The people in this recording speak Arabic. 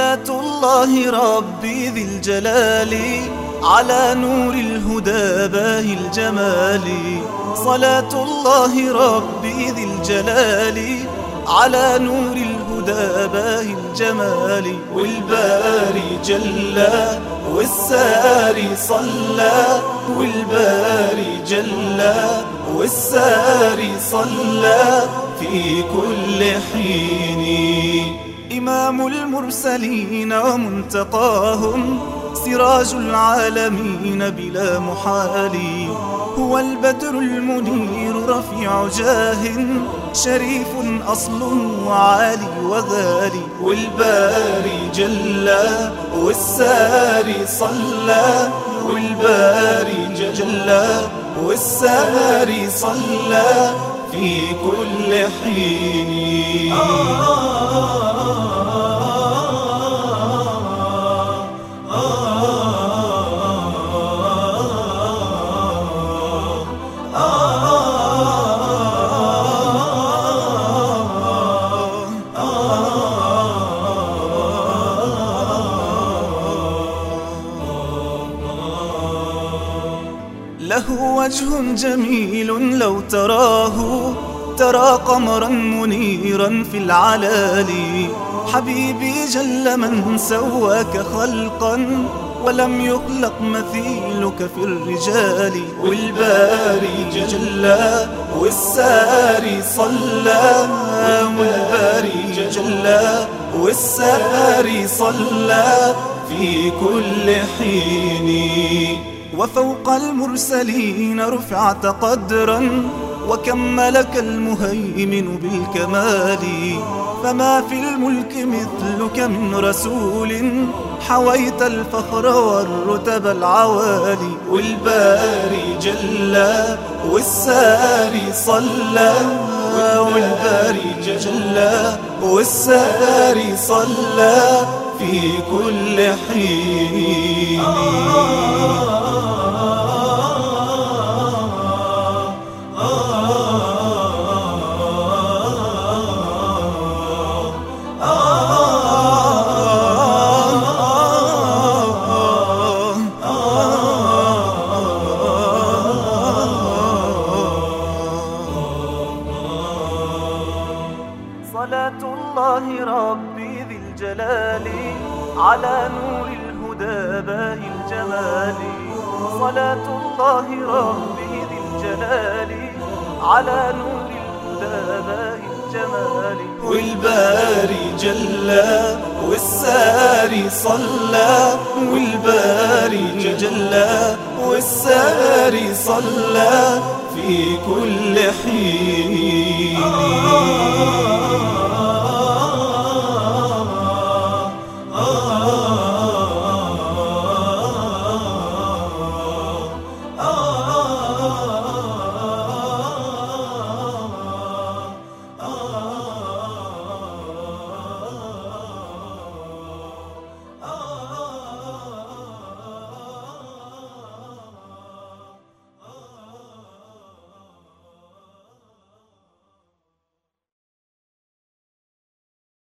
صلاة الله ربي ذي الجلال على نور الهدى باهي الجمال. صلاة الله ربي ذي الجلال على نور الهدى باهي الجمال. والباري جلى والساري صلى، والباري جلى والساري صلى في كل حين. إمام المرسلين ومنتقاهم، سراج العالمين بلا محال. هو البدر المنير رفيع جاه، شريف أصله عالي وغالي. والباري جلى والساري صلى، والباري جلى والساري صلى في كل حين. له وجه جميل لو تراه، ترى قمرا منيرا في العلالي. حبيبي جل من سواك خلقا، ولم يخلق مثيلك في الرجال. والباري جلى والساري صلى، والباري جلى والساري صلى في كل حين. وفوق المرسلين رفعت قدرا، وكملك المهيمن بالكمال. فما في الملك مثلك من رسول، حويت الفخر والرتب العوالي. والباري جلى والساري صلى، والباري جلى والساري صلى في كل حين. صلاة الله ربي ذي الجلال على نور الهدى باهي الجمال. صلاة الله ربي ذي الجلال على نور الهدى باهي الجمال. والباري جلى والساري صلى، والباري جلى والساري صلى في كل حين.